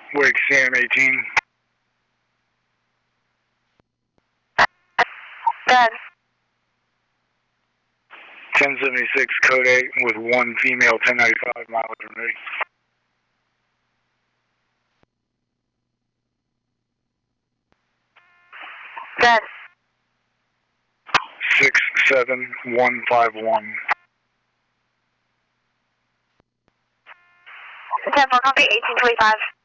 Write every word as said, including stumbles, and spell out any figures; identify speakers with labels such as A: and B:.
A: Wake Sam eighteen.
B: Dead.
A: ten seventy-six code eight with one female ten ninety-five mileage remaining.
B: Dead.
A: six seven one five one.
B: ten four, copy, eighteen twenty-five.